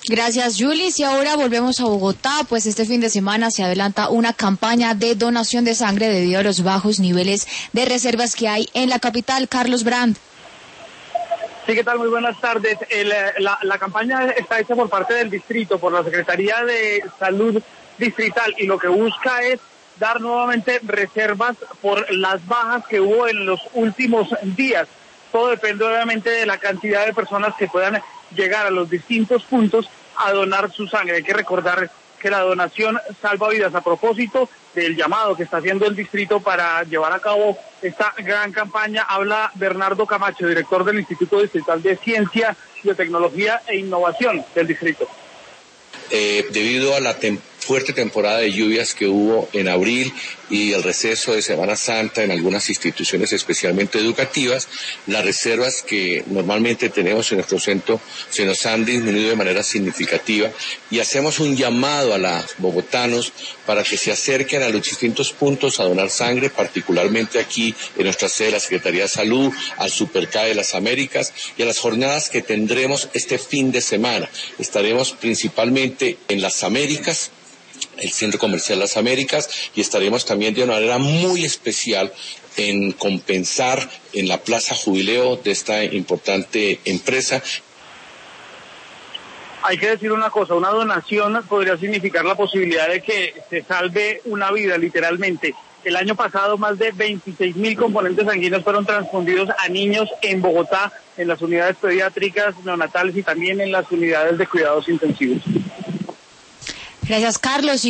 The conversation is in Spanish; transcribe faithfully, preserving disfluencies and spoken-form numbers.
Gracias, Julis. Y ahora volvemos a Bogotá, pues este fin de semana se adelanta una campaña de donación de sangre debido a los bajos niveles de reservas que hay en la capital. Carlos Brand. Sí, ¿qué tal? Muy buenas tardes. El, la, la campaña está hecha por parte del distrito, por la Secretaría de Salud Distrital, y lo que busca es dar nuevamente reservas por las bajas que hubo en los últimos días. Todo depende obviamente de la cantidad de personas que puedan llegar a los distintos puntos a donar su sangre. Hay que recordar que la donación salva vidas. A propósito del llamado que está haciendo el distrito para llevar a cabo esta gran campaña, habla Bernardo Camacho, director del Instituto Distrital de Ciencia, Biotecnología e Innovación del distrito. Eh, debido a la tem- fuerte temporada de lluvias que hubo en abril y el receso de Semana Santa en algunas instituciones especialmente educativas, las reservas que normalmente tenemos en nuestro centro se nos han disminuido de manera significativa, y hacemos un llamado a los bogotanos para que se acerquen a los distintos puntos a donar sangre, particularmente aquí en nuestra sede de la Secretaría de Salud, al Superca de las Américas y a las jornadas que tendremos este fin de semana. Estaremos principalmente en las Américas, el Centro Comercial Las Américas, y estaremos también de una manera muy especial en compensar en la Plaza Jubileo de esta importante empresa. Hay que decir una cosa, una donación podría significar la posibilidad de que se salve una vida, literalmente. El año pasado más de veintiséis mil componentes sanguíneos fueron transfundidos a niños en Bogotá, en las unidades pediátricas, neonatales y también en las unidades de cuidados intensivos. Gracias, Carlos.